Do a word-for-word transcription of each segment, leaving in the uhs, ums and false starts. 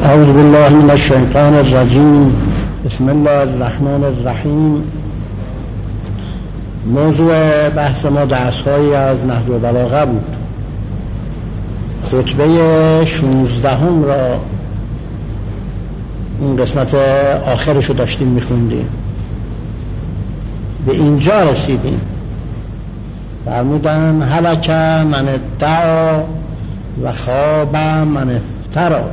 اعوذ بالله من الشیطان الرجیم. بسم الله الرحمن الرحیم. موضوع بحث ما درس‌هایی از نحو البلاغه بود. خطبه شانزدهم را این قسمت آخرش رو داشتیم میخوندیم، به اینجا رسیدیم. فرمودن هلک من ادعا و خواب من افترا.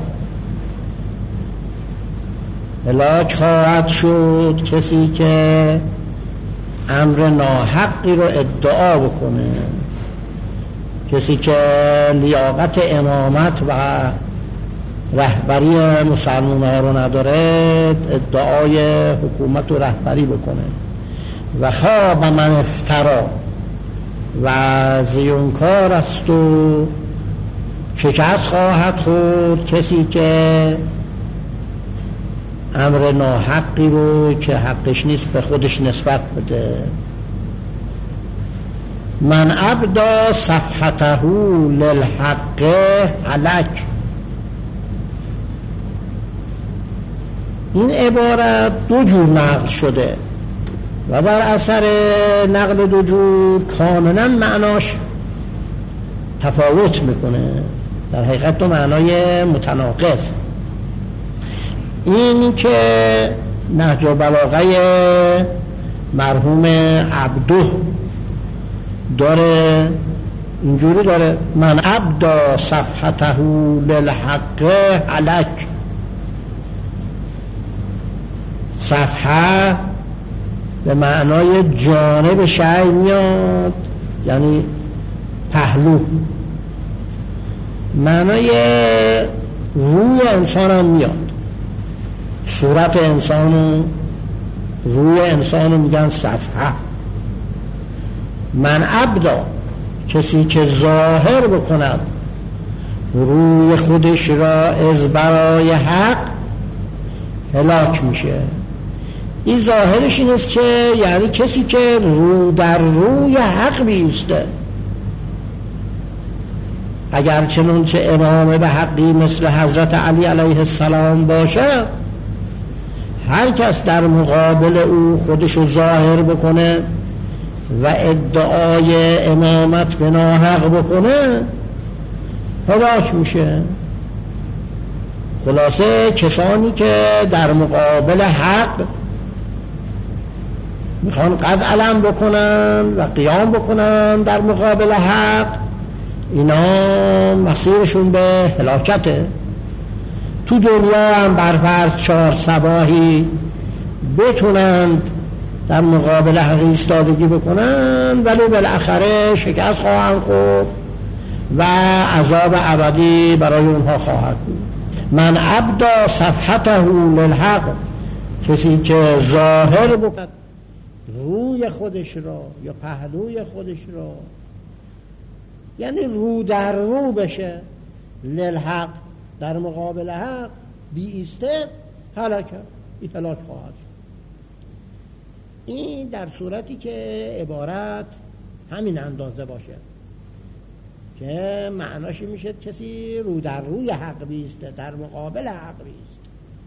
هلاک خواهد شد کسی که امر ناحقی رو ادعا بکنه، کسی که لیاقت امامت و رهبری مسلمان ها رو نداره، ادعای حکومت و رهبری بکنه. و خواب من افترا، و زیونکار است و شکست خواهد خورد کسی که امر ناحقی رو که حقش نیست به خودش نسبت بده. من ابدا صفحته للحق هلک. این عبارت دو جور نقل شده و بر اثر نقل دو جور کاملا معناش تفاوت میکنه، در حقیقت دو معنای متناقض. این که نهج البلاغه مرحوم عبده داره اینجوری داره: من ابدا صفحته للحق هلک. صفحه به معنای جانب شیء میاد، یعنی پهلو. معنای روی انسان هم میاد، صورت انسانو، روی انسانو میگن صفحه. من ابدا، کسی که ظاهر بکند روی خودش را از برای حق، هلاک میشه. این ظاهرش این است که یعنی کسی که رو در روی حق بیسته، اگر چنانچه امام به حقی مثل حضرت علی علیه السلام باشه، هر کس در مقابل او خودشو ظاهر بکنه و ادعای امامت به ناحق بکنه، هلاک میشه. خلاصه کسانی که در مقابل حق میخوان قد علم بکنن و قیام بکنن در مقابل حق، اینا مسیرشون به هلاکته. تو دنیا هم برفرض چهار صباحی بتونند در مقابل حق ایستادگی بکنن، ولی بالاخره شکست خواهند خورد و عذاب ابدی برای اونها خواهد بود. من ابدا صفحته للحق، کسی که ظاهر بکند روی خودش را یا پهلوی خودش را، یعنی رو در رو بشه للحق، در مقابل حق بی ایسته، هلاک این هلاک خواهد شد. این در صورتی که عبارت همین اندازه باشه که معناش میشه کسی رو در روی حق بیسته، در مقابل حق بیسته.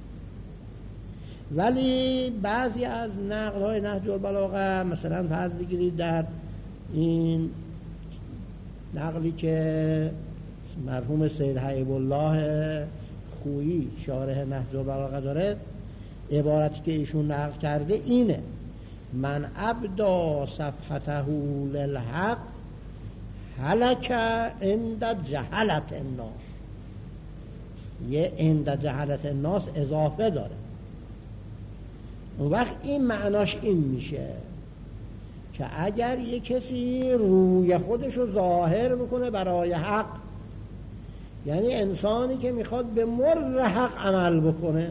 ولی بعضی از نقل های نهج البلاغه، مثلا فرض بگیرید در این نقلی که مرحوم سید حبیب الله خویی شارح نهج البلاغه داره، عبارتی که ایشون نقل کرده اینه: من ابدا صفحته للحق هلک عند جهلت الناس. یه عند جهلت الناس اضافه داره. اون وقت این معناش این میشه که اگر یه کسی روی خودشو ظاهر بکنه برای حق، یعنی انسانی که میخواد به مر حق عمل بکنه،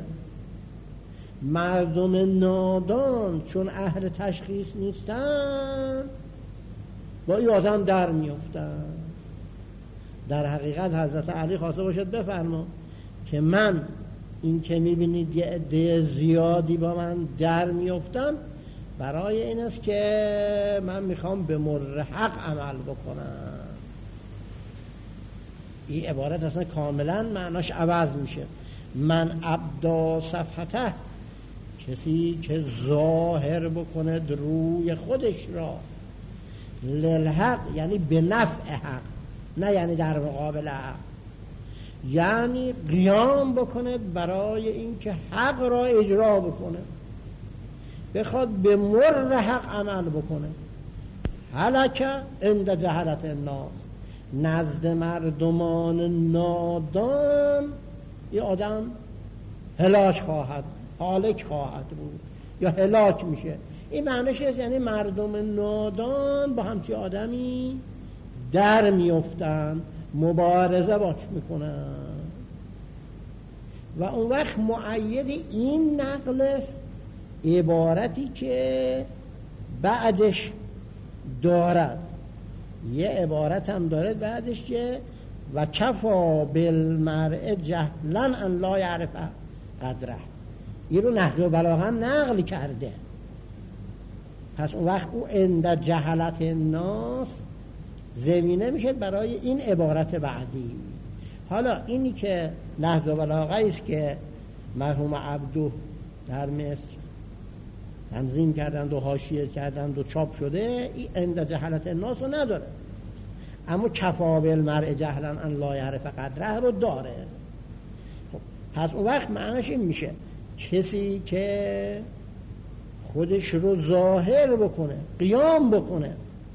مردم نادان چون اهل تشخیص نیستن با این آدم در میافتن. در حقیقت حضرت علی خواسته باشد بفرما که من این که میبینید یه عده زیادی با من در میافتم، برای این است که من میخوام به مر حق عمل بکنم. این عبارت اصلا کاملا معناش عوض میشه. من ابدا صفحته، کسی که ظاهر بکنه روی خودش را، للحق یعنی به نفع حق، نه یعنی در مقابل حق، یعنی قیام بکنه برای اینکه حق را اجرا بکنه، بخواد به مر حق عمل بکنه. هلک عند جهلت الناس، نزد مردمان نادان یه آدم هلاک خواهد هالک خواهد بود یا هلاک میشه. این معنیش است یعنی مردم نادان با همچی آدمی در میفتن، مبارزه باش میکنن و اون وقت مؤید این نقل است عبارتی که بعدش دارد. یه عبارت هم دارد بعدش که و کفا بالمرء جهلا ان لا یعرف قدره. این رو نهج البلاغه هم نقل کرده. پس اون وقت او عند جهلت الناس زمینه میشه برای این عبارت بعدی. حالا اینی که نهج البلاغه است که مرحوم عبدو در مصر تنظیم کردند و حاشیه کردند و چاپ شده، این عند جهلت الناس رو نداره، اما کفا بالمرء جهلا ان لا یعرف قدره رو داره. خب پس اون وقت معنیش این میشه کسی که خودش رو ظاهر بکنه، قیام بکنه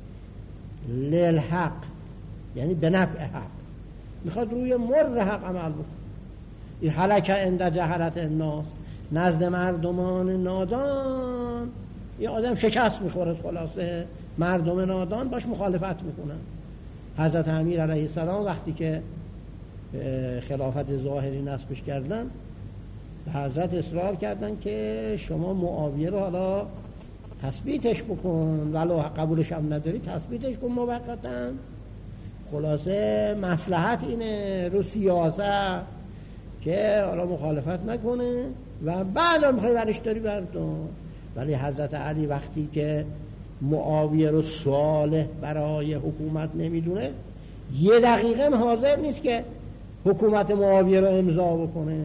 للحق یعنی به نفع حق، میخواد روی مر حق عمل بکنه. این هلک عند جهلت الناس، نزد مردمان نادان یه آدم شکست میخوره، خلاصه مردم نادان باش مخالفت میکنن. حضرت امیر علیه السلام وقتی که خلافت ظاهری نصبش کردن، به حضرت اصرار کردن که شما معاویه رو حالا تثبیتش بکن، ولو قبولش هم نداری تثبیتش کن موقتا. خلاصه مصلحت اینه رو سیاست که حالا مخالفت نکنه و بعد هم میخوای برش داری بردون. ولی حضرت علی وقتی که معاویه رو صالح برای حکومت نمیدونه، یه دقیقه هم حاضر نیست که حکومت معاویه رو امضا بکنه.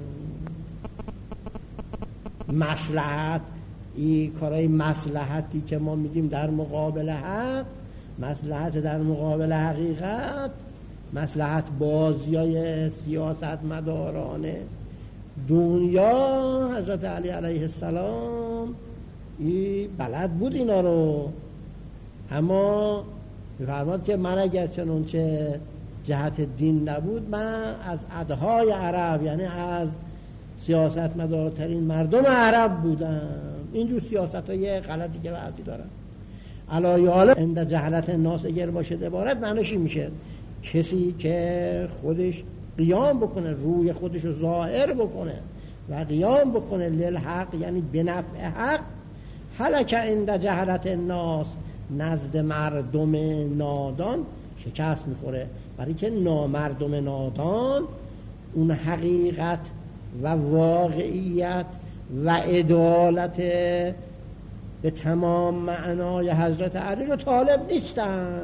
مصلحت، این کارهای مصلحتی که ما میگیم در مقابل حق، مصلحت در مقابل حقیقت، مصلحت بازیای سیاست مدارانه دنیا، حضرت علی علیه السلام این بلد بود اینا رو. اما می‌فرماد که من اگر چنانچه جهت دین نبود، من از ادهای عرب یعنی از سیاست مدارترین مردم عرب بودم. اینجور سیاست های غلطی که بعضی دارن علایال عند جهلت الناس اگر باشه عبارت معنیش این میشه کسی که خودش قیام بکنه، روی خودش رو ظاهر بکنه و قیام بکنه للحق یعنی به نفع حق. هلک عند جهلت الناس، نزد مردم نادان شکست میخوره، برای که نامردم نادان اون حقیقت و واقعیت و عدالت به تمام معنای حضرت علی رو طالب نیستن.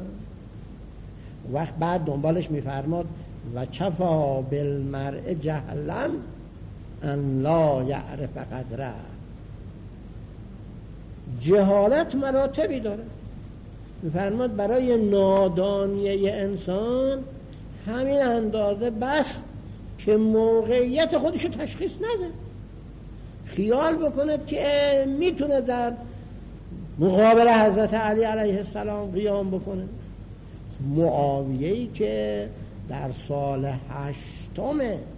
وقت بعد دنبالش میفرماد و کفا بالمرء جهلا ان لا یعرف قدره. جهالت مراتبی داره. میفرماد برای نادانی انسان همین اندازه بس که موقعیت خودشو تشخیص نده، خیال بکنه که میتونه در مقابل حضرت علی علیه السلام قیام بکنه. معاویه‌ای که در سال هشتم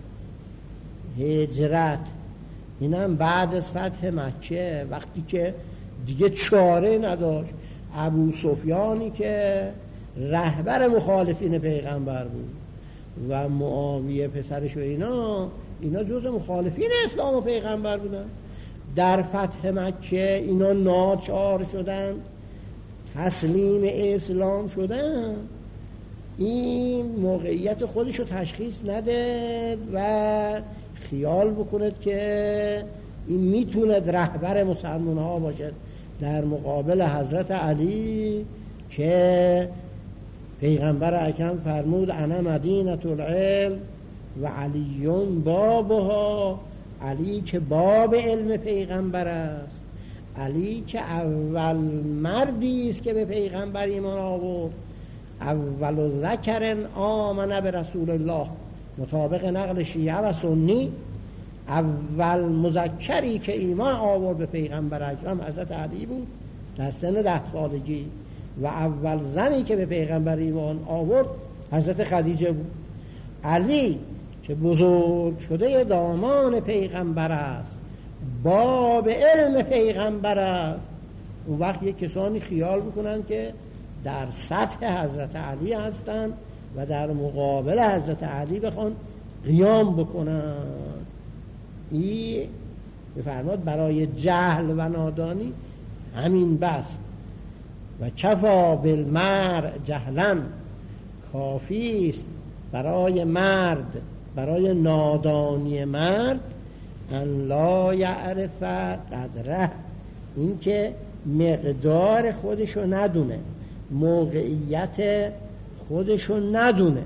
هجرت، اینم بعد از فتح مکه، وقتی که دیگه چاره نداشت، ابو سفیانی که رهبر مخالفین پیغمبر بود و معاویه پسرش و اینا اینا جز مخالفین اسلام و پیغمبر بودن، در فتح مکه اینا ناچار شدن تسلیم اسلام شدن. این موقعیت خودش رو تشخیص نده و خیال بکند که این میتوند رهبر مسلمان ها باشد در مقابل حضرت علی که پیغمبر اکرم فرمود انا مدینة العلم و علیون بابها، علی که باب علم پیغمبر است، علی که اول مردی است که به پیغمبر ایمان آورد، اول ذکر آمن به رسول الله مطابق نقل شیعه و سنی، اول مذکری که ایمان آورد به پیغمبر اکرم حضرت علی بود در سن ده سالگی، و اول زنی که به پیغمبر ایمان آورد حضرت خدیجه بود. علی که بزرگ شده دامان پیغمبر است، باب علم پیغمبر است. اون وقت یک کسانی خیال بکنن که در سطح حضرت علی هستن و در مقابل حضرت علی بخوان قیام بکنن. این بفرماد برای جهل و نادانی همین بس. و کفا بالمرء جهلا، کافی است برای مرد، برای نادانی مرد، ان لا یعرف قدره، این که مقدار خودشو ندونه، موقعیت خودشو ندونه.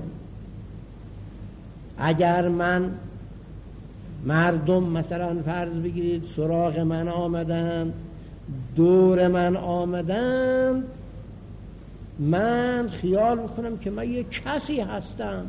اگر من مردم مثلا فرض بگیرید سراغ من آمدن، دور من آمدن، من خیال میکنم که من یه کسی هستم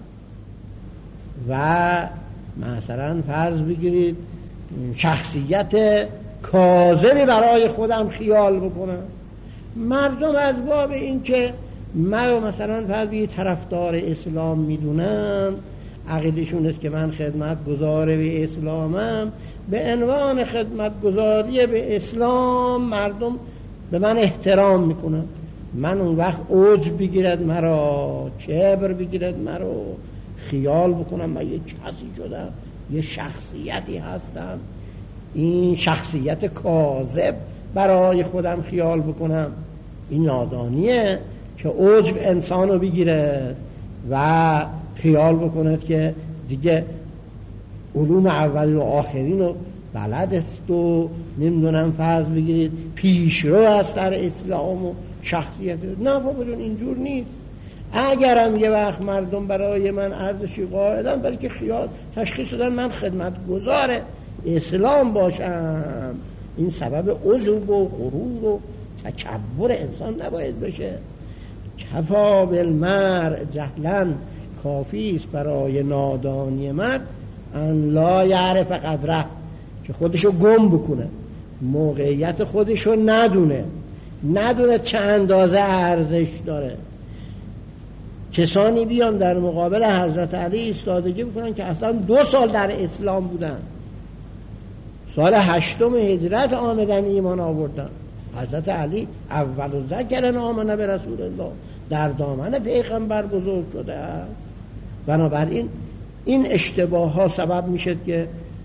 و مثلا فرض بگیرید شخصیت کاذبی برای خودم خیال بکنم. مردم از باب این که من مثلا فرض بگیرید طرفدار اسلام میدونن، عقیدشون است که من خدمتگزار به اسلامم، به عنوان خدمتگزاری به اسلام مردم به من احترام میکنن. من اون وقت عجب بگیرد مرا، کبر بگیرد مرا، خیال بکنم من یه کسی شدم، یه شخصیتی هستم، این شخصیت کاذب برای خودم خیال بکنم. این نادانیه که عجب انسانو بگیره و خیال بکند که دیگه علوم اولین و آخرین رو بلد است و نمیدونم فرض بگیرید پیشرو است در اسلام و شخصیت. نه بابا جون، اینجور نیست. اگرم یه وقت مردم برای من ارزشی قائلن، بلکه خیال تشخیص دادن من خدمتگزار اسلام باشم، این سبب عجب و غرور و تکبر انسان نباید بشه. کفا بالمرء جهلا، کافی است برای نادانی مرد ان لا یعرف قدره، که خودشو گم بکنه، موقعیت خودشو ندونه، ندونه چه اندازه ارزش داره. کسانی بیان در مقابل حضرت علی ایستادگی بکنن که اصلا دو سال در اسلام بودن، سال هشتم هجرت آمدن ایمان آوردن. حضرت علی اول ذکر آمن به رسول الله، در دامن پیغمبر بزرگ شده است. بنابراین این اشتباه ها سبب میشه که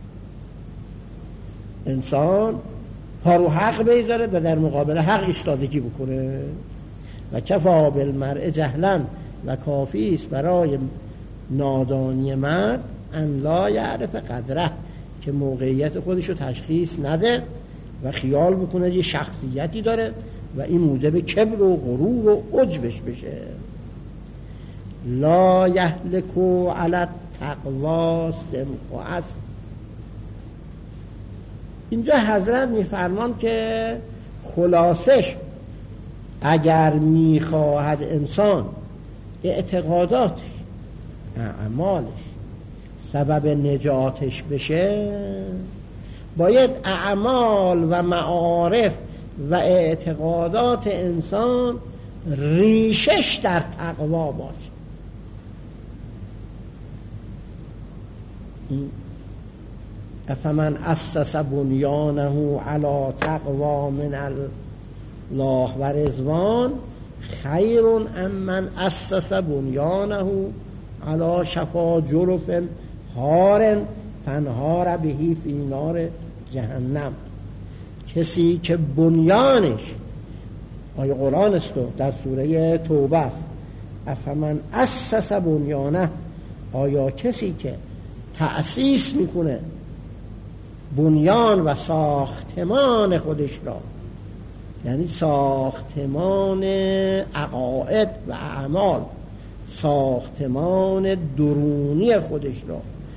انسان پارو حق بیذاره و در مقابل حق ایستادگی بکنه. و کفا بالمرء جهلا، و کافی است برای نادانی مرد ان لا یعرف قدره، که موقعیت خودش رو تشخیص نده و خیال بکنه یه شخصیتی داره و این موجب کبر و غرور و عجبش بشه. لا یهلکو علی التقوا سمع است. اینجا حضرت میفرمان که خلاصش اگر میخواهد انسان اعتقاداتش، اعمالش سبب نجاتش بشه، باید اعمال و معارف و اعتقادات انسان ریشش در تقوا باشه. افمن اسس بنیانه علی تقوا من الله و رضوان خیر ام من اسس بنیانه علی شفا جرف هار فانهار بهی فی نار جهنم. کسی که بنیانش، آیه قرآن است در سوره توبه است، افمن اسس بنیانه، آیا کسی که تأسیس میکنه بنیان و ساختمان خودش را، یعنی ساختمان عقاید و اعمال، ساختمان درونی خودش را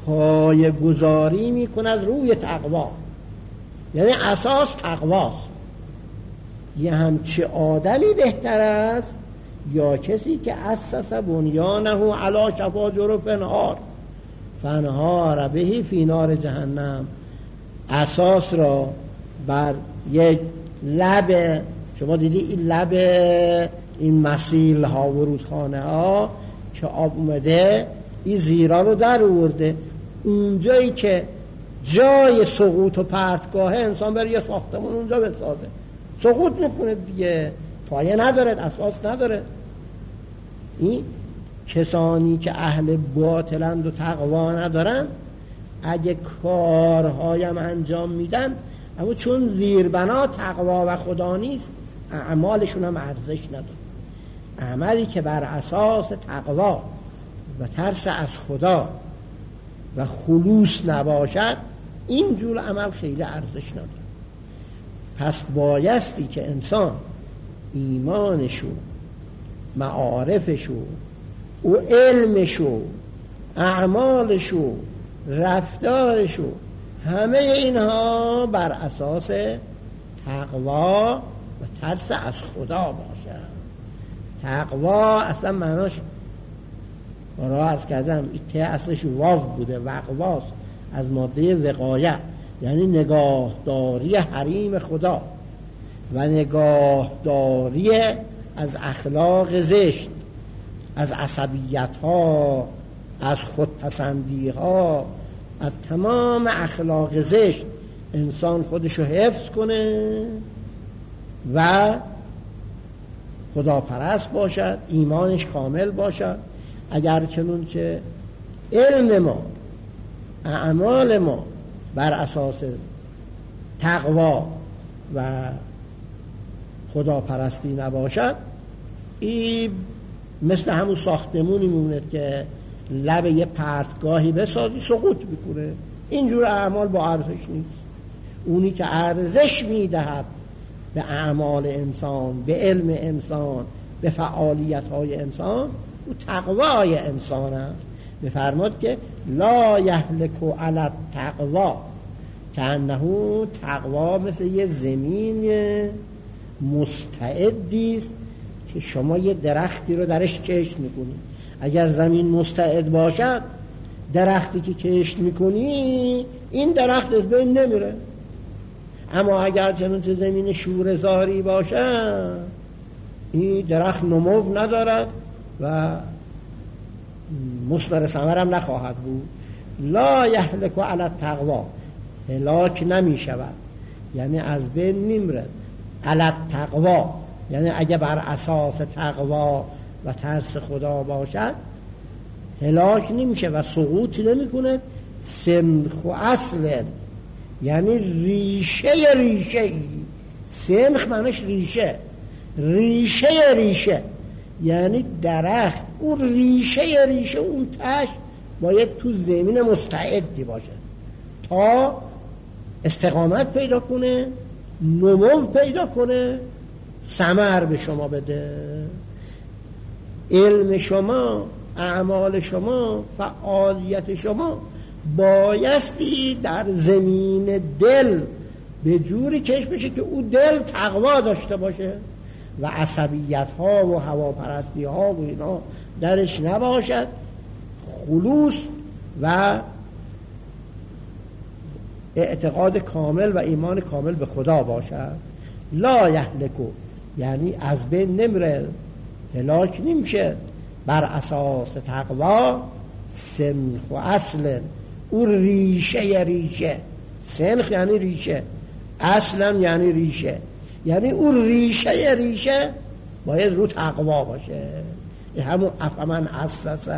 پایه گذاری می کند روی تقوا، یعنی اساس تقواست. یه همچه آدمی بهتر است یا کسی که اسس بنیانه علی شفا جرف نهار فانهار به فی نار جهنم، اساس را بر یک لب، شما دیدی این لب این مسیل ها و رودخانه ها که آب اومده این زیرا رو در آورده، اونجایی که جای سقوط و پرتگاه انسان بره یه ساختمون اونجا بسازه، سقوط میکنه دیگه، پایه نداره، اساس نداره. این کسانی که اهل باطلند و تقوا ندارن اگه کارهایم انجام میدن اما چون زیربنا تقوا و خدا نیست اعمالشون هم ارزش نداره. عملی که بر اساس تقوا و ترس از خدا و خلوص نباشد اینجور عمل خیلی ارزش نداره. پس بایستی که انسان ایمانشو، معارفشو، او علمشو، اعمالشو، رفتارشو، همه اینها بر اساس تقوا و ترس از خدا باشه. تقوا اصلا معناش را عرض کردم این ته اصلش واو بوده، وقواست، از ماده وقایه، یعنی نگاهداری حریم خدا و نگاهداری از اخلاق زشت، از عصبیت ها، از خودپسندی ها، از تمام اخلاق زشت انسان خودشو حفظ کنه و خداپرست باشد، ایمانش کامل باشد. اگر چنانچه علم ما، اعمال ما بر اساس تقوا و خداپرستی نباشد، این مثل همون ساختمونی میمونه که لب یه پرتگاهی بسازی سقوط میکنه. اینجور اعمال با ارزش نیست. اونی که ارزش میدهد به اعمال انسان، به علم انسان، به فعالیت های انسان، او تقوای انسان است. بفرماد که لا یهلک علی التقوا، که انه تقوا مثل یه زمین مستعدی است که شما یه درختی رو درش کشت میکنی. اگر زمین مستعد باشد، درختی که کشت میکنی این درخت از بین نمیره. اما اگر چنانچه زمین شوره‌زاری باشد این درخت نمو ندارد و مثمر ثمر هم نخواهد بود. لا یهلک علی التقوا، هلاک نمی شود یعنی از بین نمیرد. علی التقوا یعنی اگه بر اساس تقوا و ترس خدا باشد هلاک نمیشه و سقوط نمیکنه. سنخ و اصل یعنی ریشه ریشه ای، سنخ معنیش ریشه، ریشه ریشه یعنی درخت، اون ریشه ریشه اون تش باید تو زمین مستعدی باشه تا استقامت پیدا کنه، نمو پیدا کنه، ثمر به شما بده. علم شما، اعمال شما، فعالیت شما بایستی در زمین دل به جوری کش بشه که او دل تقوا داشته باشه و عصبیت ها و هواپرستی ها و اینا درش نباشد، خلوص و اعتقاد کامل و ایمان کامل به خدا باشد. لا یهلکو یعنی از بین نمیره، هلاک نمیشه، بر اساس تقوا. سنخ و اصل، او ریشه ریشه، سنخ یعنی ریشه، اصلم یعنی ریشه، یعنی او ریشه ریشه باید رو تقوا باشه. این همون افمن اسس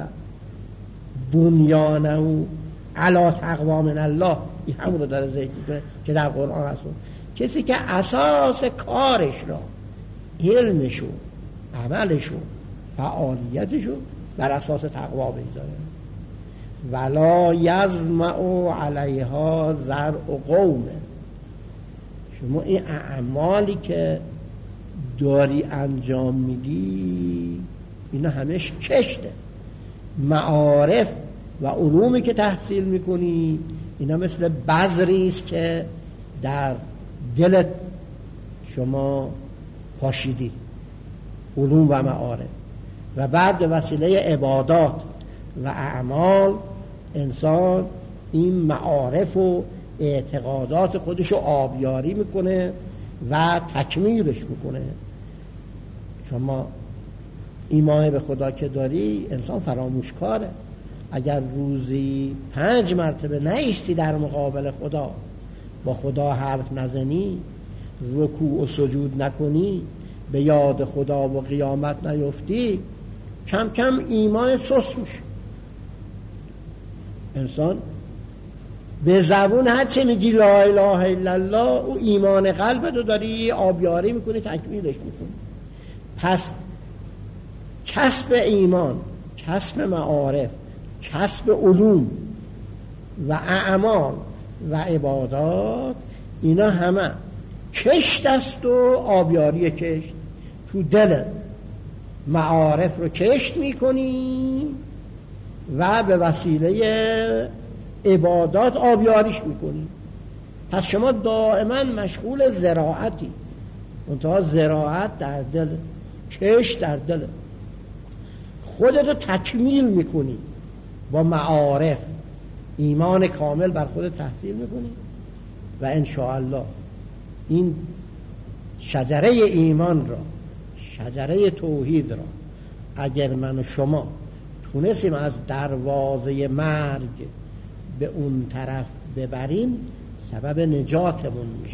بنیانه علی تقوا من الله، این همون رو داره ذکر میکنه که در قرآن هست. کسی که اساس کارش را، علمشو، عملشو، فعالیتشو بر اساس تقوا بگذاره. ولا یظمأ علیها زرع قوم، شما این اعمالی که داری انجام میدی اینا همش کشته، معارف و علومی که تحصیل میکنی اینا مثل بذری است که در دلت شما پاشیدی، علوم و معارف، و بعد به وسیله عبادات و اعمال انسان این معارف و اعتقادات خودشو آبیاری میکنه و تکمیلش میکنه. شما ایمان به خدا که داری، انسان فراموشکاره. اگر روزی پنج مرتبه نایستی در مقابل خدا، با خدا حرف نزنی، رکوع و سجود نکنی، به یاد خدا و قیامت نیفتی، کم کم ایمان سست میشه. انسان به زبون هر چه میگی لا اله الا الله، او ایمان قلبت رو داری آبیاری میکنی، تکمیلش میکنی. پس کسب ایمان، کسب معارف، کسب علوم و اعمال و عبادات، اینا همه کشت است و آبیاری کشت. تو دل معارف رو کشت میکنی و به وسیله عبادات آبیاریش میکنی. پس شما دائما مشغول زراعتی، منتها زراعت در دل، کشت در دل. خودت رو تکمیل میکنی با معارف، ایمان کامل بر خودت تحصیل میکنی و انشاءالله این شجره ایمان را، شجره توحید را، اگر من و شما تونستیم از دروازه مرگ به اون طرف ببریم، سبب نجاتمون میشه.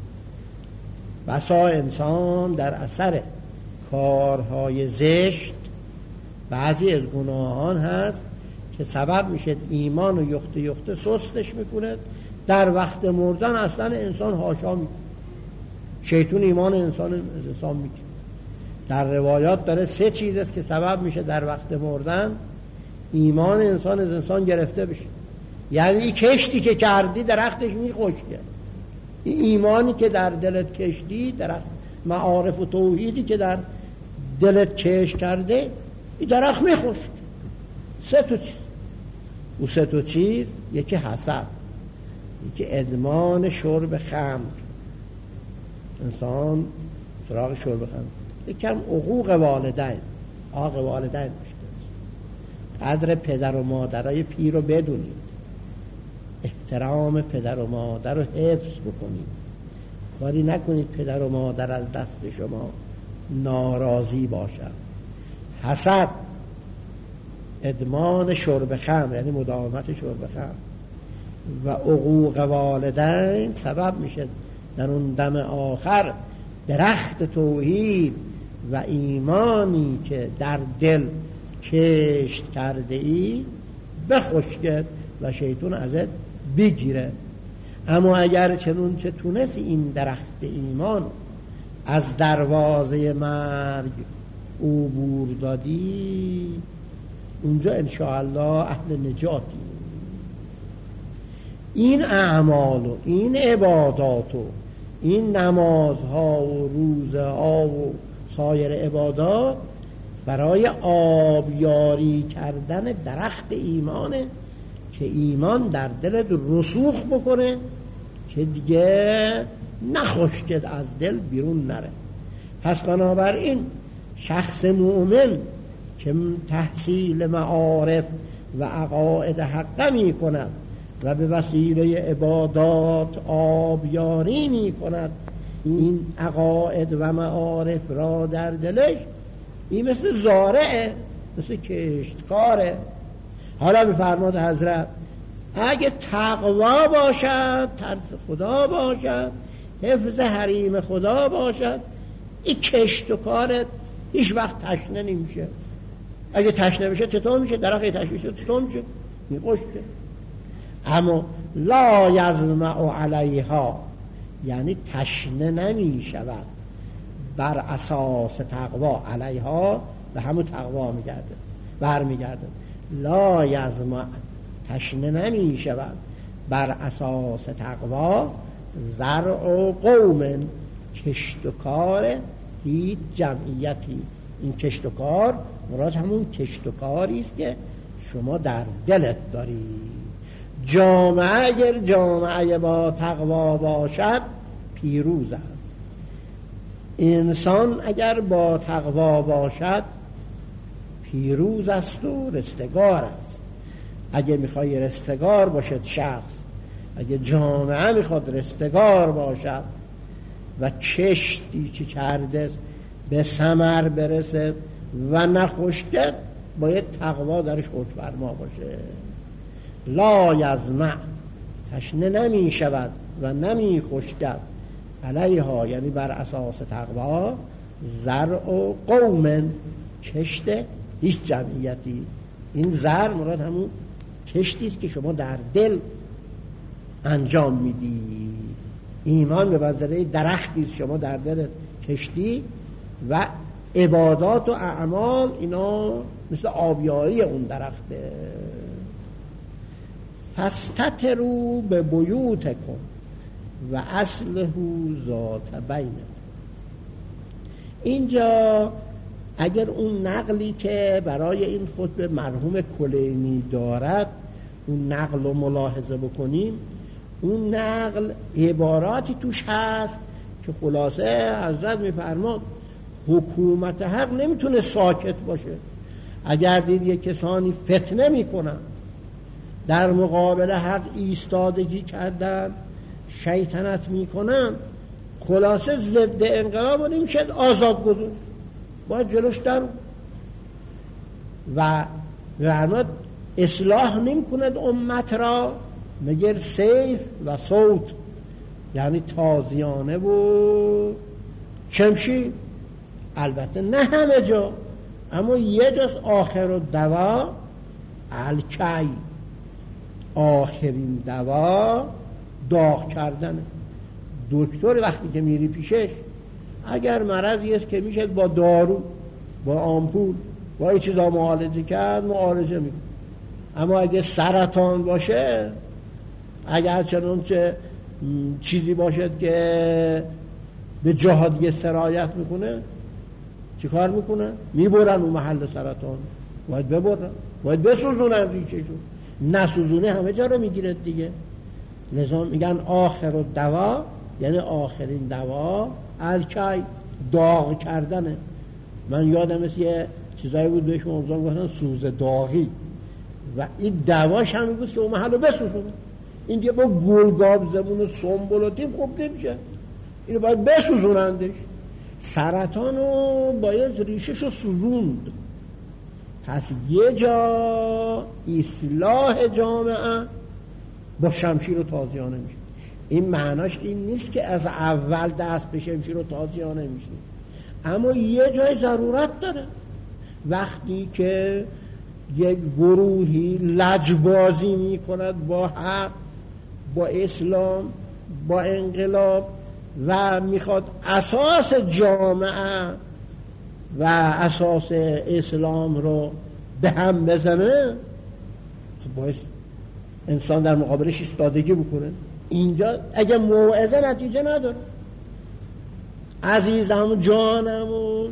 بسا انسان در اثر کارهای زشت، بعضی از گناهان هست که سبب میشه ایمان و یخته یخته سستش میکنه، در وقت مردن اصلا انسان حاشا میکنه. شیطان ایمان انسان از انسان میکنه. در روایات داره سه چیز است که سبب میشه در وقت مردن ایمان انسان از انسان گرفته بشه. یعنی این کشتی که کردی درختش میخشکه، این ایمانی که در دلت کشتی، درخت معارف و توحیدی که در دلت کش کرده، این درخت میخشک. سه تا چیز. او سه تا چیز، یکی حسد، یکی ادمان شرب خمر، انسان سراغ شرب خمر، یکم عقوق والدین، آق والدین باشه. قدر پدر و مادرای پیر رو بدونید، احترام پدر و مادر رو حفظ بکنید، کاری نکنید پدر و مادر از دست شما ناراضی باشن. حسد، ادمان شرب خمر یعنی مداومت شرب خمر و عقوق والدین سبب میشه در اون دم آخر درخت توحید و ایمانی که در دل کشت کرده ای بخشکد و شیطان ازت بگیره. اما اگر چنون چه تونستی این درخت ایمان از دروازه مرگ عبور دادی، اونجا انشاءالله اهل نجاتی. این اعمال و این عبادات و این نمازها و روزها و سایر عبادات برای آبیاری کردن درخت ایمانه که ایمان در دلت رسوخ بکنه که دیگه نخشکد، از دل بیرون نره. پس بنابراین شخص مؤمن که تحصیل معارف و عقاید حقه می کند و به وسیله عبادات آبیاری می کند این عقاید و معارف را در دلش، این مثل زارعه، مثل کشتکاره. حالا به فرمان حضرت اگه تقوا باشد، ترس خدا باشد، حفظ حریم خدا باشد، این کشت و کارت هیچ وقت تشنه نمیشه. اگه تشنه میشه چطور میشه؟ درخت تشنه میشه چطور میشه؟ میخشکه. اما لا یظمأ علیها یعنی تشنه نمیشود بر اساس تقوا، علیها به همون تقوا میگرده، برمیگرده. لا یظمأ تشنه نمیشود بر اساس تقوا زرع قوم، کشت و کار هیچ جمعیتی. این کشت و کار مراد همون کشت و کاری است که شما در دلت داری. جامعه اگر جامعه با تقوا باشد پیروز است. انسان اگر با تقوا باشد پیروز است و رستگار است. اگه میخوای رستگار باشد شخص، اگه جامعه میخواد رستگار باشد و کشتی که کرده به ثمر برسد و نخشکد، باید تقوا درش حکمفرما باشه. لا یظمأ، تشنه نمی شود و نمی خشکد، علیها یعنی بر اساس تقوا، زرع و قوم، کشت هیچ جمعیتی. این زرع مراد همون کشتی است که شما در دل انجام میدی. ایمان به منزله درختی است شما در دل کشتی، و عبادات و اعمال اینا مثل آبیاری اون درخته. فاستتروا به بیوتکم و اصلحوا ذات بینکم. اینجا اگر اون نقلی که برای این خطبه مرحوم کلینی دارد اون نقل رو ملاحظه بکنیم، اون نقل عباراتی توش هست که خلاصه حضرت میفرماد حکومت حق نمیتونه ساکت باشه. اگر دید یک کسانی فتنه میکنن، در مقابل حق ایستادگی کردن، شیطنت میکنن، خلاصه ضد انقلاب نمیشه آزاد گذاشت، باید جلوش در و فرمود اصلاح نمیکند امت را مگر سیف و صوت، یعنی تازیانه و شمشیر. البته نه همه جا، اما یه جاست آخر و دوا الکی، آخرین دوا داغ کردنه. دکتر وقتی که میری پیشش اگر مرضی است که میشه با دارو، با آمپول، با این چیزا معالجه کرد، معالجه میکنه. اما اگه سرطان باشه، اگر چنانچه چیزی باشد که به جاها دیگه سرایت میکنه، چی کار میکنه؟ میبرن اون محل سرطان، باید ببرن، باید بسوزونن ریشهشون. نسوزونه همه جا رو میگیره دیگه. لذا میگن آخر و دوا، یعنی آخرین دوا الکی، داغ کردنه. من یادم است یه چیزایی بود بهش موضوع گفتن سوز داغی، و این دواش همین بود که اون محل رو بسوزونه. این دیگه با گلگاب زبون و سنبل و تیم خوب نمیشه، اینو باید بسوزونندش. سرطان رو باید ریشش رو سوزوند. پس یه جا اصلاح جامعه با شمشیر و تازیانه میشه. این معناش این نیست که از اول دست به شمشیر و تازیانه میشه، اما یه جای ضرورت داره. وقتی که یک گروهی لجبازی میکند با حق، با اسلام، با انقلاب و میخواد اساس جامعه و اساس اسلام رو به هم بزنه، خب باید انسان در مقابلش ایستادگی بکنه. اینجا اگه موعظه نتیجه نداره، عزیزم جانمون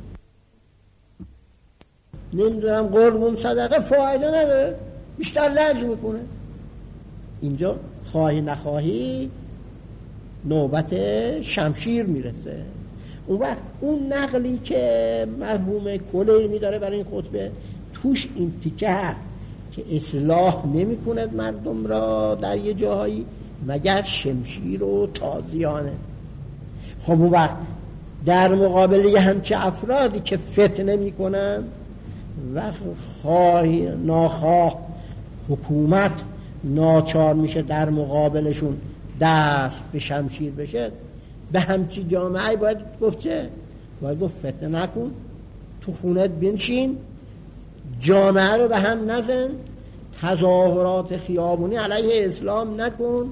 نمیدونم قربون صدقه فایده نداره، بیشتر لج میکنه. اینجا خواهی نخواهی نوبت شمشیر میرسه. اون وقت اون نقلی که مرحوم کلینی داره برای این خطبه، توش این تیکه که اصلاح نمی کند مردم را در یه جاهایی مگر شمشیر و تازیانه. خب اون وقت در مقابل یه همچه افرادی که فتنه می کنن و خواهی ناخواه حکومت ناچار میشه در مقابلشون دست به شمشیر بشه، به همچی جامعه باید گفت چه؟ باید گفت فتنه نکن، تو خونت بنشین، جامعه رو به هم نزن، تظاهرات خیابونی علیه اسلام نکن،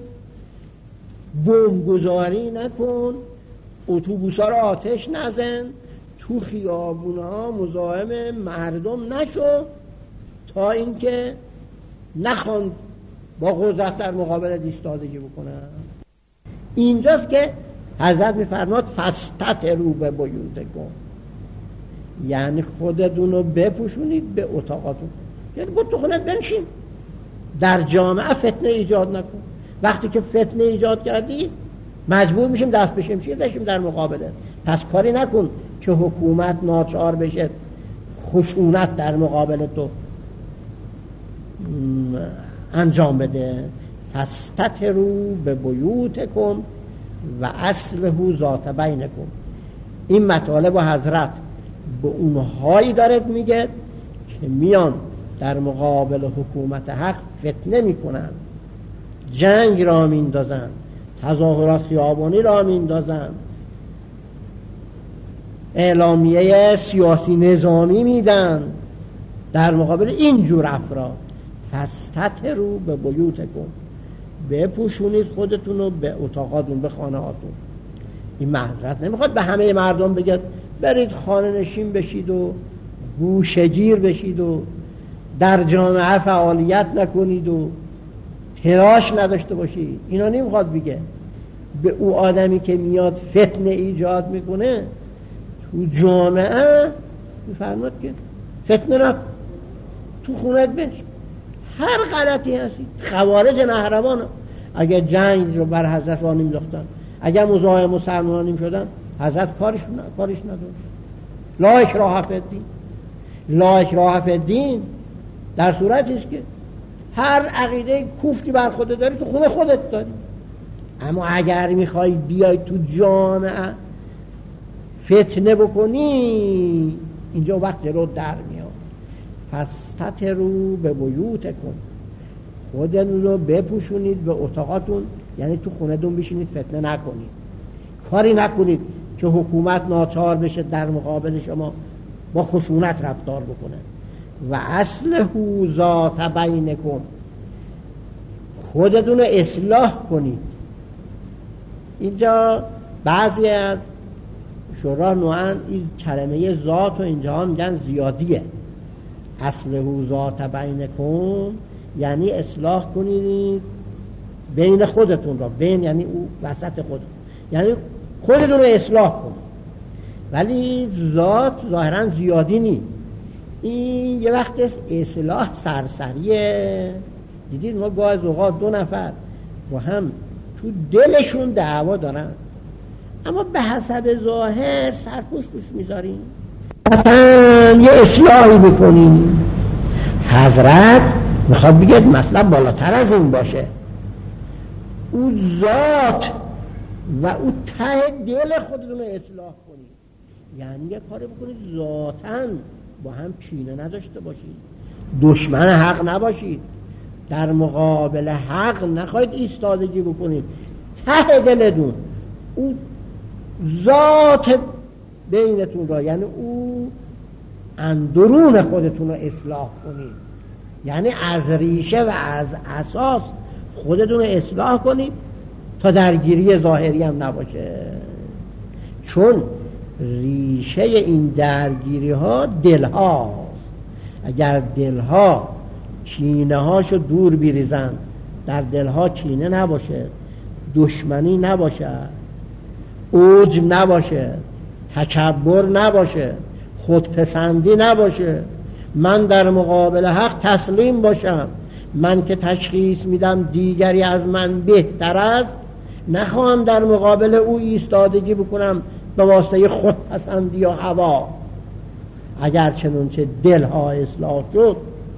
بمبگذاری نکن، اتوبوس‌ها رو آتش نزن، تو خیابون‌ها مزاحم مردم نشو، تا اینکه نخوان با قدرت در مقابل ایستادگی بکنن. اینجاست که حضرت میفرماد فاستتروا به بیوتکم، یعنی خودتون رو بپوشونید به اتاقاتون. یعنی بود تو خونت بنشین، در جامعه فتنه ایجاد نکن. وقتی که فتنه ایجاد کردی مجبور میشیم دست به شمشیر داشتیم در مقابله. پس کاری نکن که حکومت ناچار بشه خشونت در مقابل تو انجام بده. فاستتروا ببیوتکم و اصلحوا ذات بینکم. این مطالب و حضرت به اونهایی دارد میگه که میان در مقابل حکومت حق فتنه میکنن، جنگ را میندازن، تظاهرات خیابانی را میندازن، اعلامیه سیاسی نظامی میدن در مقابل اینجور افراد. فاستتروا ببیوتکم، بپوشونید خودتون رو به اتاقاتون، به خانه هاتون. این معذرت نمیخواد به همه مردم بگید برید خانه نشین بشید و گوشه‌گیر بشید و در جامعه فعالیت نکنید و تلاش نداشته باشید. اینا نمیخواد بگه. به او آدمی که میاد فتنه ایجاد میکنه تو جامعه میفرماد که فتنه نکن، تو خونت بنشین، هر غلطی هستی. خوارج نهروان اگر جنگ رو بر حضرت وانیم می‌انداختن، اگر مزاحم مسلمانیم شدن، حضرت کارش کارش نداشت. لا اکراه فی الدین، لا اکراه فی الدین در صورتی است که هر عقیده کوفتی بر خودت داری تو خونه خودت داری. اما اگر میخوای بیای تو جامعه فتنه بکنی، اینجا وقت رو در میاد. فاستتروا ببیوتکم، خودتون رو بپوشونید به اتاقاتون، یعنی تو خونه‌تون بشینید فتنه نکنید، کاری نکنید که حکومت ناچار بشه در مقابل شما با خشونت رفتار بکنه. و اصلحوا ذات بینکم، خودتون رو اصلاح کنید. اینجا بعضی از شورا نوعاً این کلمه ذات و اینجا میگن زیادیه. اصلحوا ذات بینکم یعنی اصلاح کنید بین خودتون را، بین یعنی او وسط خودتون، یعنی خودتون رو اصلاح کنید. ولی ذات ظاهراً زیادی نیست. این یه وقت اصلاح سرسریه. دیدید ما گاه از اوقات دو نفر با هم تو دلشون دعوا دارن، اما به حسب ظاهر سرپوشتش میذاریم، مثلا یه اصلاحی بکنیم. حضرت میخواد بگه مطلب بالاتر از این باشه. او ذات و او ته دل خودتون رو اصلاح کنید، یعنی یه کاری بکنید ذاتاً با هم کینه نداشته باشید، دشمن حق نباشید، در مقابل حق نخواهید ایستادگی بکنید. ته دلتون او ذات بینتون را، یعنی او اندرون خودتون رو اصلاح کنید، یعنی از ریشه و از اساس خودتون رو اصلاح کنید تا درگیری ظاهری هم نباشه. چون ریشه این درگیری ها دل هاست. اگر دل ها کینه هاشو دور بریزن، در دل ها کینه نباشه، دشمنی نباشه، عجب نباشه، تکبر نباشه، خودپسندی نباشه، من در مقابل حق تسلیم باشم، من که تشخیص میدم دیگری از من بهتر است، نخواهم در مقابل او ایستادگی بکنم به واسطه خودپسندی و هوا. اگر چنانچه دلها اصلاح شد،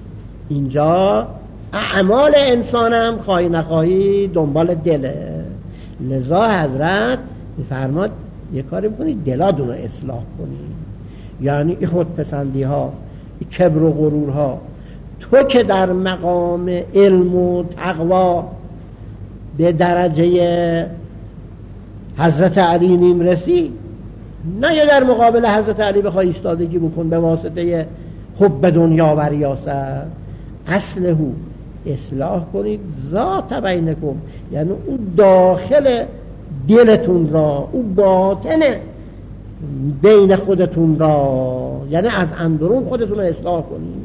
اینجا اعمال انسان هم خواهی نخواهی دنبال دله. لذا حضرت فرماد یه کاری بکنید دلاتون رو اصلاح کنید، یعنی این خودپسندی ها، این کبر و غرور ها. تو که در مقام علم و تقوا به درجه حضرت علی نیم رسی، نه یا در مقابل حضرت علی بخوای ایستادگی بکن به واسطه حب دنیا و ریاست. اصلحوا، اصلاح کنید ذات بینکم، یعنی او داخل دلتون را، او باطن بین خودتون را، یعنی از اندرون خودتون را اصلاح کنید.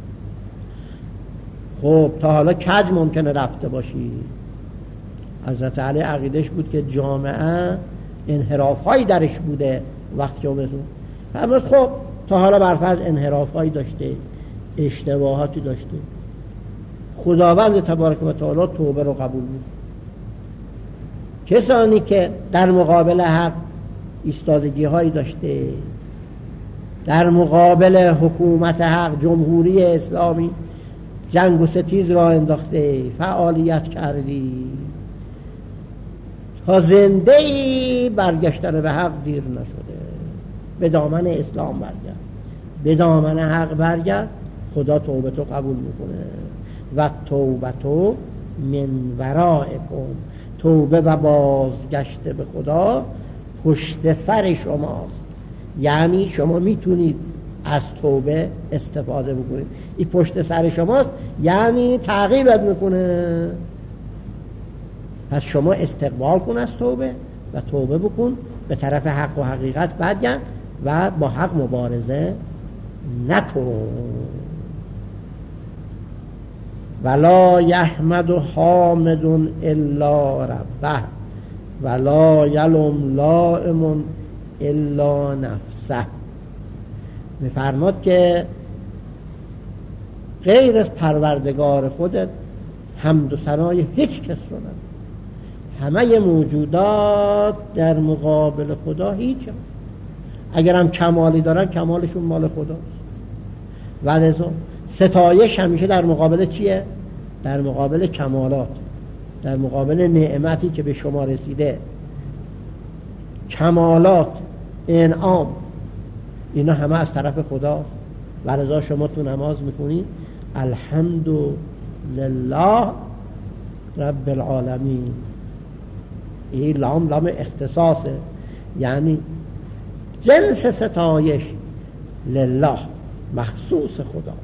خب تا حالا کج ممکنه رفته باشی. حضرت علی عقیدش بود که جامعه انحراف هایی درش بوده. وقتی که اومدون فرمود خب تا حالا برفرض انحراف هایی داشته، اشتباهاتی داشته. خداوند تبارک و تعالی توبه رو قبول می‌کنه. کسانی که در مقابل حق ایستادگی هایی داشته، در مقابل حکومت حق، جمهوری اسلامی جنگ و ستیز را انداخته، فعالیت کردی، تا زنده ای برگشتن به حق دیر نشده، به دامن اسلام برگرد، به دامن حق برگرد، خدا توبه تو قبول میکنه. و توبه تو من ورائکم، توبه و بازگشت به خدا پشت سر شماست. یعنی شما میتونید از توبه استفاده بکنید. این پشت سر شماست، یعنی تعقیبت میکنه. پس شما استقبال کن از توبه و توبه بکن، به طرف حق و حقیقت برگرد و با حق مبارزه نکن. ولا یحمد حامد الا ربه ولا یلوم لائم الا نفسه. میفرماد که غیر از پروردگار خودت حمد و ثنای هیچ کس رو نداره. همه موجودات در مقابل خدا هیچ هم. اگر هم کمالی دارن کمالشون مال خداست. ولذا ستایش همیشه در مقابل چیه؟ در مقابل کمالات، در مقابل نعمتی که به شما رسیده، کمالات، انعام، اینا همه از طرف خدا. ولذا شما تو نماز میکنید الحمد لله رب العالمین. این لام لام اختصاصه، یعنی جنس ستایش لله مخصوص خداست.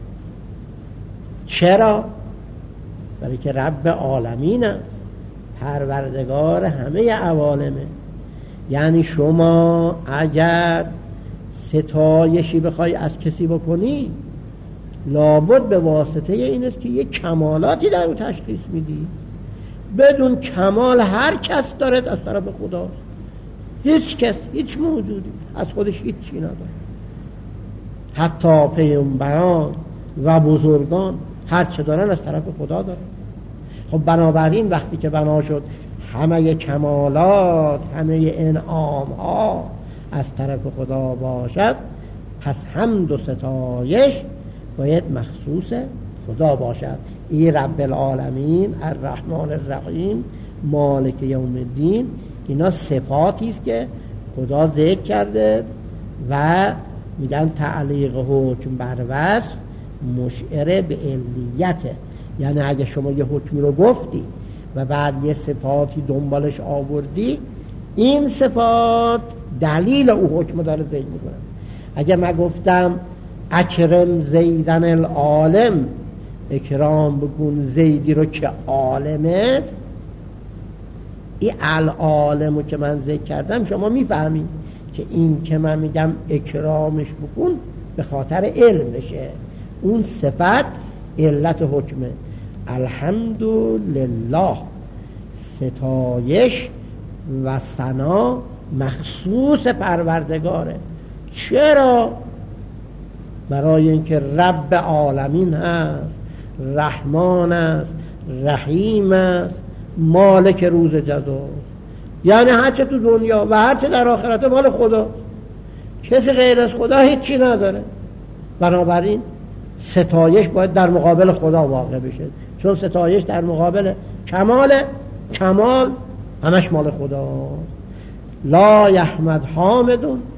چرا؟ برای که رب عالمین است، پروردگار همه عوالمه. یعنی شما اگر ستایشی بخوای از کسی بکنی، لابد به واسطه این است که یک کمالاتی در او تشخیص میدی. بدون کمال هر کس دارد از طرف خداست. هیچ کس، هیچ موجودی از خودش هیچ چی نداره. حتی پیامبران و بزرگان هر چه دارن از طرف خدا دارن. خب بنابراین وقتی که بنا شد همه کمالات، همه انعام ها از طرف خدا باشد، پس حمد و ستایش باید مخصوص خدا باشد. این رب العالمین، الرحمن الرحیم، مالک یوم الدین، اینا صفاتی است که خدا ذکر کرده و میگن تعلیق حکم بر وصف مشعر به علیته. یعنی اگه شما یه حکمی رو گفتی و بعد یه صفاتی دنبالش آوردی، این صفات دلیل او حکم داره ذکر میکنه. اگه من گفتم اکرم زیدن العالم، اکرام بکن زیدی رو که عالمه، این العالمو که من ذکر کردم شما میفهمید که این که من میگم اکرامش بکن به خاطر علمشه. اون صفت علت حکمه. الحمدلله، ستایش و ثنا مخصوص پروردگاره. چرا؟ برای اینکه رب عالمین هست، رحمان است، رحیم است، مالک روز جزاست. یعنی هرچه تو دنیا و هرچه در آخرت مال خدا، کسی غیر از خدا هیچی نداره. بنابراین ستایش باید در مقابل خدا واقع بشه، چون ستایش در مقابل کمال، کمال همش مال خدا. لا یحمد حامد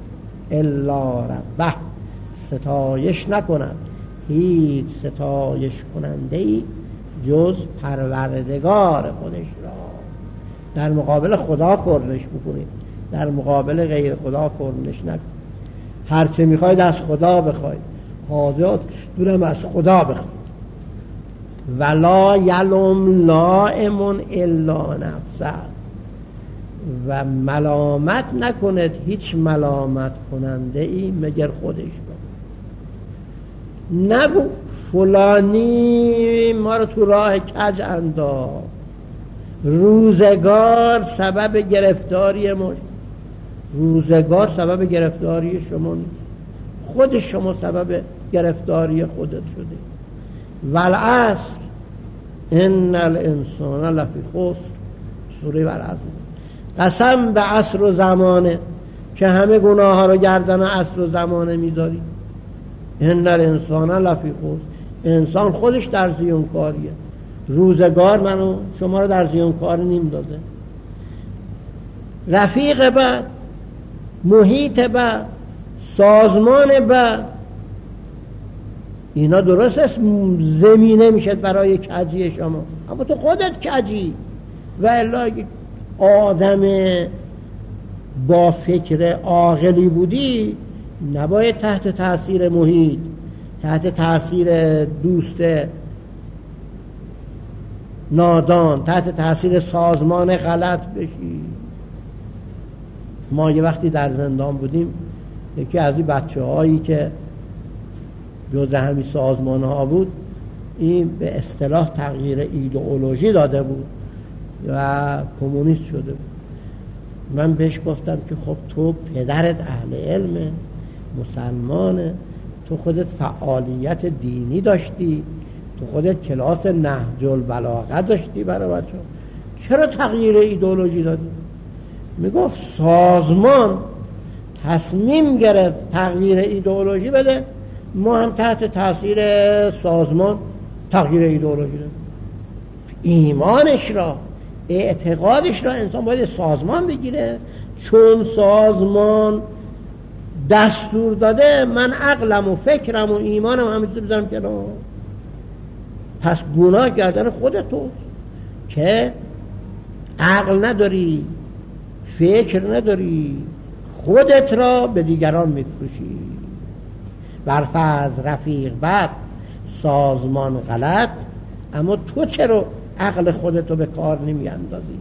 الا ربه، ستایش نکند هیچ ستایش کننده ای جز پروردگار خودش را. در مقابل خدا کرنش بکنید، در مقابل غیر خدا کرنش نکنید. هرچه میخواید از خدا بخواید، حاجات دونم از خدا بخواید. ولا یلوم لائم الا نفسه، و ملامت نکند هیچ ملامت کننده ای مگر خودش را. نگو فلانی ما رو تو راه کج انداخت، روزگار سبب گرفتاری ما. روزگار سبب گرفتاری شما نیست، خود شما سبب گرفتاری خودت شده. والعصر ان الانسان لفی خسر، سوره والعصر. قسم به عصر و زمانه که همه گناه ها رو گردن عصر و زمانه میذاری. ان الانسان لفی خسر، انسان خودش در زیان کاریه. روزگار منو شما رو در زیان کار نمیندازه. رفیق بعد، محیط بعد، سازمان بعد، اینا درست است زمینه میشد برای کجی شما، اما تو خودت کجی. و الا آدم با فکر عاقلی بودی نباید تحت تاثیر محیط، تحت تاثیر دوست نادان، تحت تاثیر سازمان غلط بشی. ما یه وقتی در زندان بودیم، یکی از این بچه هایی که جز همین سازمان ها بود، این به اصطلاح تغییر ایدئولوژی داده بود و کمونیست شده بود. من بهش گفتم که خب تو پدرت اهل علمه، مسلمانه، تو خودت فعالیت دینی داشتی، تو خودت کلاس نهج البلاغه داشتی برای بچه ها، چرا تغییر ایدئولوژی دادی؟ میگفت سازمان تصمیم گرفت تغییر ایدئولوژی بده، ما هم تحت تاثیر سازمان تغییر ایدئولوژی دادیم. ایمانش را، اعتقادش را انسان باید سازمان بگیره، چون سازمان دستور داده من عقلم و فکرم و ایمانم همه چیز بذارم کنار. پس گناه کردن خودت توست که عقل نداری، فکر نداری، خودت را به دیگران میفروشی. برفرض رفیق بد، سازمان غلط، اما تو چرا عقل خودتو به کار نمی اندازی؟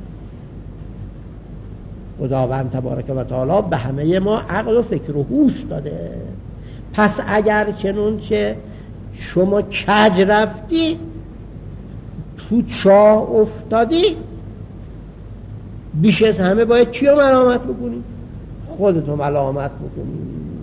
خداوند تبارک و تعالی به همه ما عقل و فکر و هوش داده. پس اگر چنانچه شما کج رفتی، تو چاه افتادی، بیش از همه باید کیو ملامت بکنی؟ خودتو ملامت بکنی.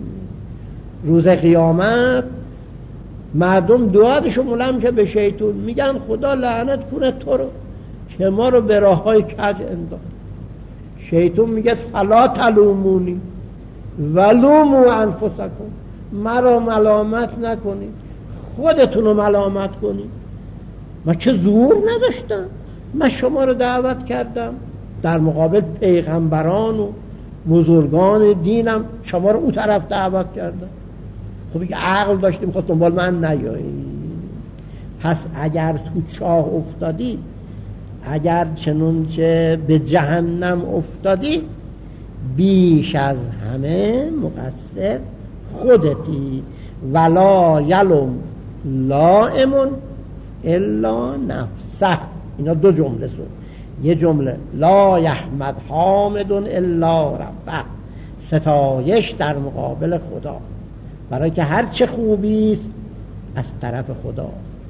روز قیامت مردم دعاتشو ملهم میشه به شیطون، میگن خدا لعنت کنه تو رو که ما رو به راه های کج انداخت. شیطون میگه فلا تلومونی ولومو انفسکم، مرا ملامت نکنید، خودتون رو ملامت کنید. من که زور نداشتم، من شما رو دعوت کردم، در مقابل پیغمبران و بزرگان دینم شما رو اون طرف دعوت کردم. خب یک عقل داشتیم، خواست دنبال من نیایی. پس اگر تو چاه افتادی، اگر چنانچه به جهنم افتادی، بیش از همه مقصر خودتی. ولا یلوم لائم الا نفسه. اینا دو جمله سو. یه جمله لا یحمد حامد الا ربه، ستایش در مقابل خدا، برای که هر چه خوبیست از طرف خدا.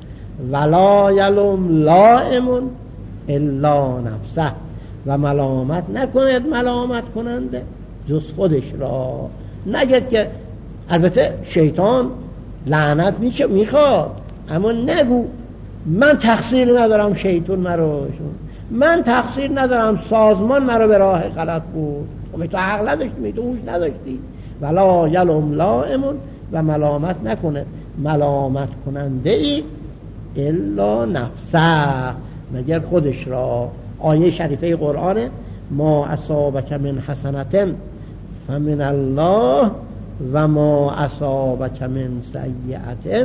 ولا یلوم لائم الا نفسه، و ملامت نکند ملامت کننده جز خودش را. نگید که البته شیطان لعنت میشه میخواد، اما نگو من تقصیر ندارم، شیطان مرا، من تقصیر ندارم، سازمان مرا به راه غلط بود. خب تو عقل نداشتی، تو هوش نداشتی. ولا یلوم لائم، و ملامت نکنه ملامت کننده ای الا نفسه، مگر خودش را. آیه شریفه قرآنه ما اصابک من حسنة فمن الله و ما اصابک من سیئة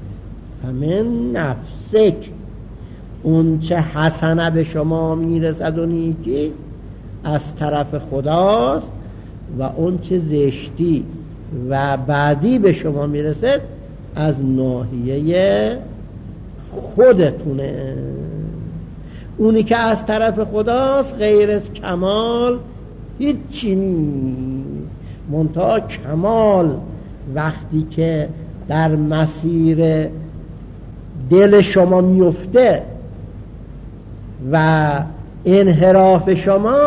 فمن نفسک. اون چه حسنه به شما میرسد و نیکی از طرف خداست، و اون چه زشتی و بعدی به شما میرسد از ناحیه خودتونه. اونی که از طرف خداست غیر از کمال هیچی نیست. منتها کمال وقتی که در مسیر دل شما میفته و انحراف شما،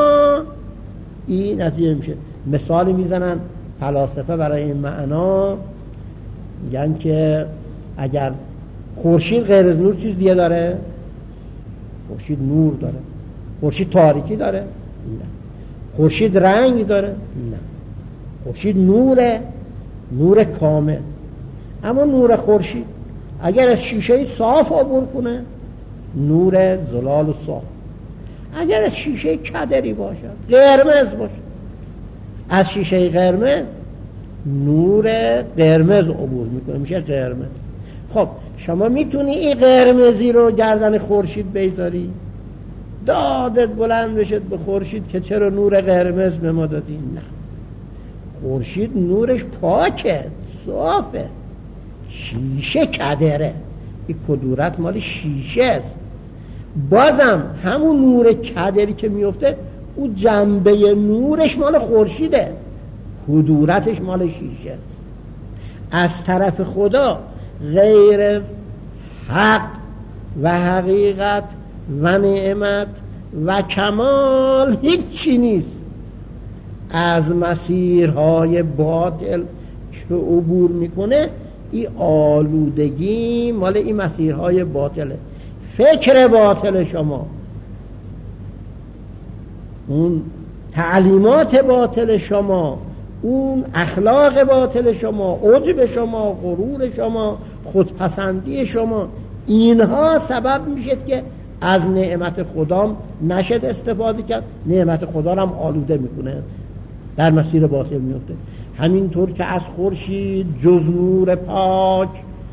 این نتیجه میشه. مثالی میزنن فلاسفه برای این معنا، میگن که اگر خورشید غیر از نور چیز دیگه داره؟ خورشید نور داره. خورشید تاریکی داره؟ نه. خورشید رنگ داره؟ نه. خورشید نوره، نور کامل. اما نور خورشید اگر از شیشه صاف عبور کنه نور زلال و صاف، اگر از شیشه کدری باشه قرمز باشه از شیشه قرمز نور قرمز عبور میکنه میشه قرمز. خب شما میتونی این قرمزی رو گردن خورشید بیزاری؟ دادت بلند بشد به خورشید که چرا نور قرمز به ما دادی؟ نه، خورشید نورش پاکه، صافه، شیشه کدره، این کدورت مال شیشه است. بازم همون نور کدری که میفته او جنبه نورش مال خورشیده، کدورتش مال شیشه است. از طرف خدا غیر از حق و حقیقت و نعمت و کمال هیچی نیست. از مسیرهای باطل که عبور میکنه این آلودگی مال این مسیرهای باطله. فکر باطل شما، اون تعلیمات باطل شما، اون اخلاق باطل شما، عجب شما، غرور شما، خودپسندی شما، اینها سبب میشه که از نعمت خدا نشد استفاده کرد، نعمت خدا رو هم آلوده میکنه، در مسیر باطل میفته. همینطور که از خورشید جز نور پاک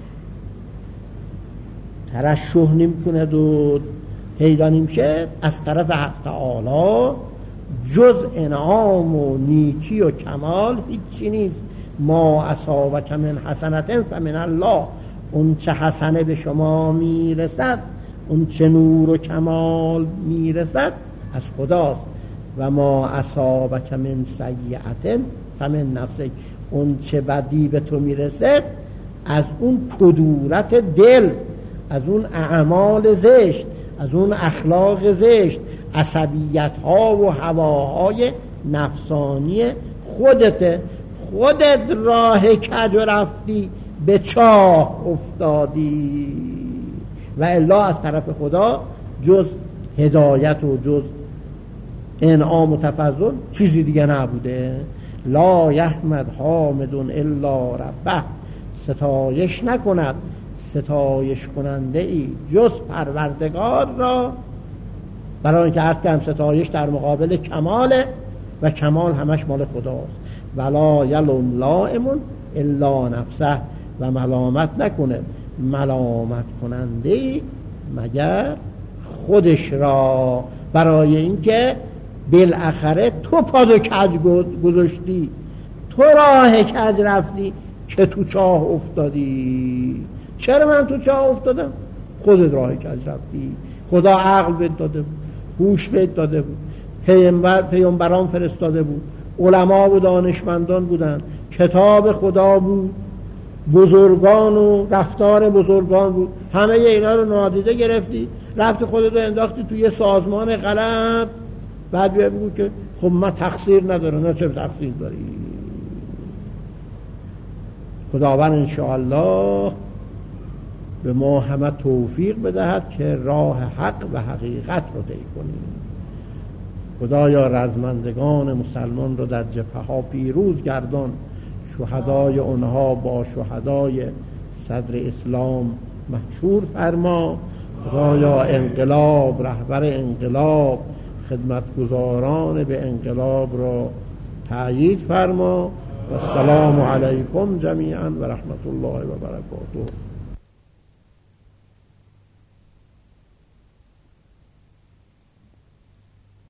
ترشح نمیکنه و پیدا نمیشه، از طرف حق تعالی جز انعام و نیکی و کمال هیچی نیست. ما اصابک من حسنة فمن الله، اون چه حسنه به شما میرسد، اون چه نور و کمال میرسد از خداست. و ما اصابک من سیئة فمن نفسک، اون چه بدی به تو میرسد از اون کدورت دل، از اون اعمال زشت، از اون اخلاق زشت، عصبیت ها و هواهای نفسانی خودت. خودت راه کج رفتی، به چاه افتادی. و الا از طرف خدا جز هدایت و جز انعام و تفضل چیزی دیگه نبوده. لا یحمد حامد الا ربه، ستایش نکند ستایش کننده ای جز پروردگار را. برای اینکه عرض کردم ستایش در مقابل کماله و کمال همش مال خداست. ولا یلوم لائم الا نفسه، و ملامت نکنه ملامت کننده ای مگر خودش را. برای اینکه بالاخره تو پادو کج گذاشتی، تو راه کج رفتی که تو چاه افتادی. چرا من تو چاه افتادم؟ خودت راه کج رفتی. خدا عقل بهت داده بود، هوش بهت داده بود، پیامبر پیامبران فرستاده بود، علما و دانشمندان بودن، کتاب خدا بود، بزرگان و رفتار بزرگان بود. همه اینا رو نادیده گرفتی، رفتی خودت رو انداختی توی یه سازمان غلط. بعد بگو که خب من تقصیر ندارم. نه، چه تقصیر داری؟ خداوند انشاءالله به ما همه توفیق بدهد که راه حق و حقیقت رو طی کنیم. خدایا رزمندگان مسلمان رو در جبهه ها پیروز گردان، شهدای اونها با شهدای صدر اسلام محشور فرما. خدایا انقلاب، رهبر انقلاب، خدمتگزاران به انقلاب را تأیید فرما. و السلام علیکم جمیعا و رحمت الله و برکاته.